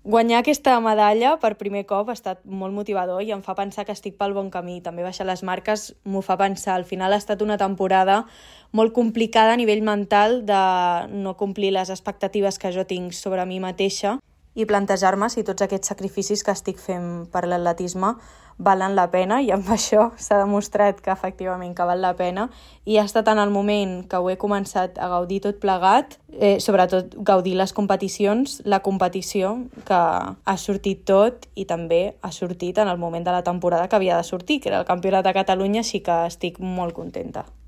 Guanyar aquesta medalla per primer cop ha estat molt motivador i em fa pensar que estic pel bon camí. També baixar les marques m'ho fa pensar. Al final ha estat una temporada molt complicada a nivell mental de no complir les expectatives que jo tinc sobre mi mateixa i plantejar-me si tots aquests sacrificis que estic fent per l'atletisme valen la pena, i amb això s'ha demostrat que efectivament que val la pena, i ha estat en el moment que ho he començat a gaudir tot plegat, sobretot gaudir les competicions, la competició, que ha sortit tot i també ha sortit en el moment de la temporada que havia de sortir, que era el Campionat de Catalunya, així que estic molt contenta.